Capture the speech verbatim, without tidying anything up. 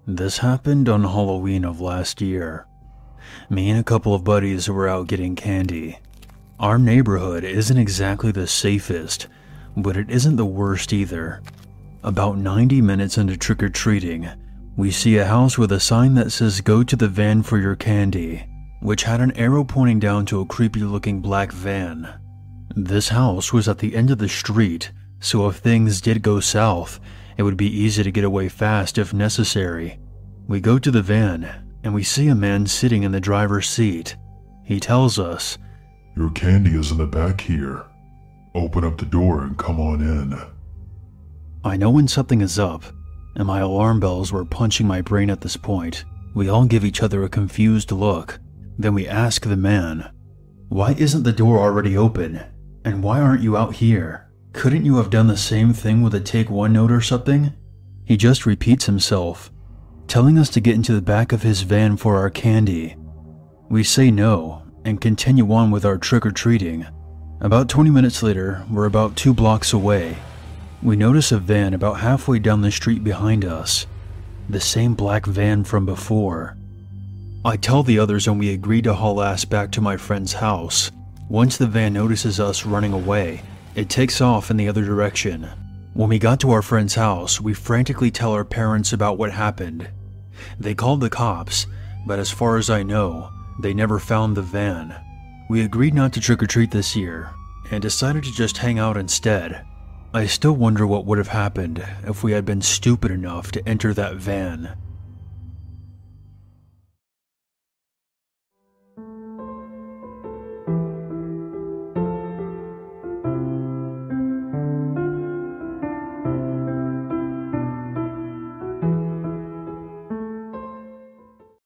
This happened on Halloween of last year. Me and a couple of buddies were out getting candy. Our neighborhood isn't exactly the safest, but it isn't the worst either. About ninety minutes into trick-or-treating, we see a house with a sign that says "Go to the van for your candy," which had an arrow pointing down to a creepy-looking black van. This house was at the end of the street, so if things did go south, it would be easy to get away fast if necessary. We go to the van, and we see a man sitting in the driver's seat. He tells us, "Your candy is in the back here. Open up the door and come on in." I know when something is up, and my alarm bells were punching my brain at this point. We all give each other a confused look. Then we ask the man, "Why isn't the door already open? And why aren't you out here? Couldn't you have done the same thing with a take one note or something?" He just repeats himself, telling us to get into the back of his van for our candy. We say no and continue on with our trick-or-treating. About twenty minutes later, we're about two blocks away. We notice a van about halfway down the street behind us. The same black van from before. I tell the others and we agree to haul ass back to my friend's house. Once the van notices us running away, it takes off in the other direction. When we got to our friend's house, we frantically tell our parents about what happened. They called the cops, but as far as I know, they never found the van. We agreed not to trick-or-treat this year, and decided to just hang out instead. I still wonder what would have happened if we had been stupid enough to enter that van.